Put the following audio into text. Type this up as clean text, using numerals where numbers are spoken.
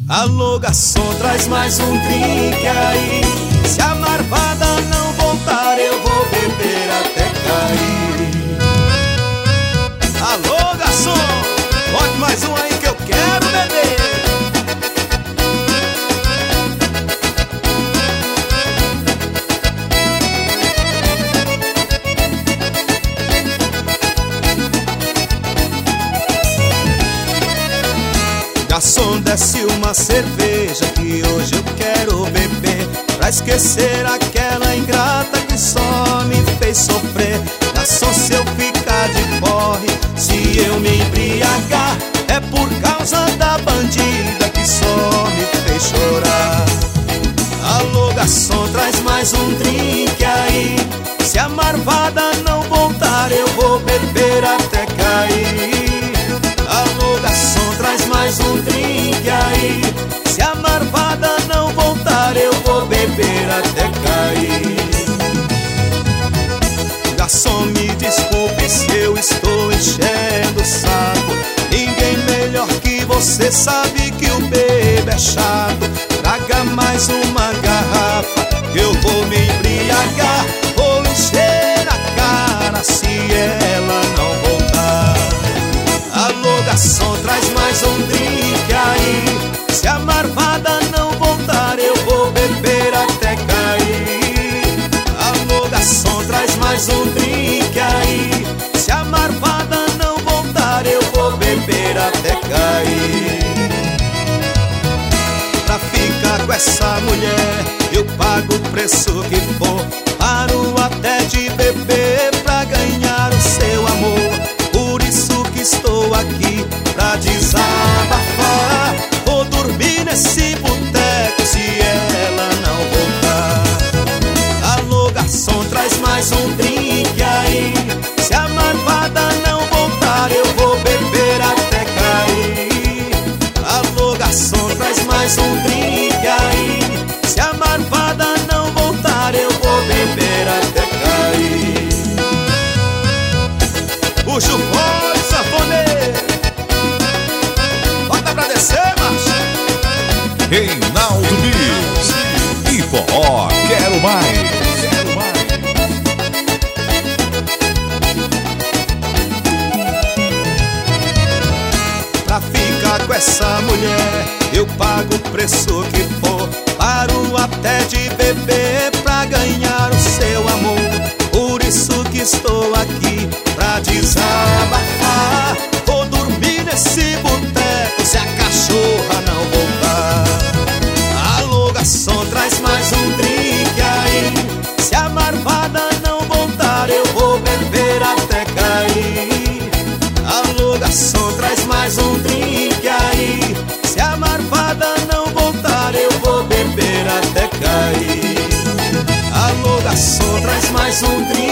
Alô, garçom, traz mais um drink aí. Se a marvada não voltar, eu vou beber até cair. Alô, garçom, bote mais um aí que eu quero beber. Garçom, desce uma cerveja que hoje eu quero beber, pra esquecer aquela ingrata que só me fez sofrer. Garçom, se eu ficar de porre, se eu me embriagar, é por causa da bandida que só me fez chorar. Alô, garçom, traz mais um drink aí. Se a marvada não voltar, eu vou beber até cair. Alô, garçom, traz mais um drink aí. Se a marvada não voltar, eu vou beber até cair. Garçom, me desculpe se eu estou enchendo o saco. Ninguém melhor que você sabe que o bebo é chato. Traga mais uma garrafa que eu vou me embriagar. Vou encher a cara se ela não voltar. Alô, garçom, traz mais um drink aí. Se a marvada não voltar, eu vou beber até cair. Alô, garçom, traz mais um drink aí. Se a marvada não voltar, eu vou beber até cair. Pra ficar com essa mulher, eu pago o preço que for. Paro até de beber pra ganhar o seu amor. Por isso que estou aqui pra desabafar. Vou dormir nesse boteco se ela não voltar. Alô, garçom, traz mais um drink aí. Se a marvada não voltar, eu vou beber até cair. Alô, garçom, traz mais um drink aí. Se a marvada não voltar, eu vou beber até cair. Puxa o fone, sanfoneiro, bota pra descer, macho. Reinaldo Bis e forró, quero mais. Pra ficar com essa mulher, eu pago o preço que for. Paro até de beber pra ganhar o seu amor. Por isso que estou aqui pra desabafar. Vou dormir nesse boteco se a cachorra não voltar. Alô, garçom, traz mais um drink aí. Se a marvada não voltar, eu vou beber até cair. Alô, garçom, traz mais um drink aí. Se a marvada não voltar, eu vou beber até cair. Alô, garçom, traz mais um drink.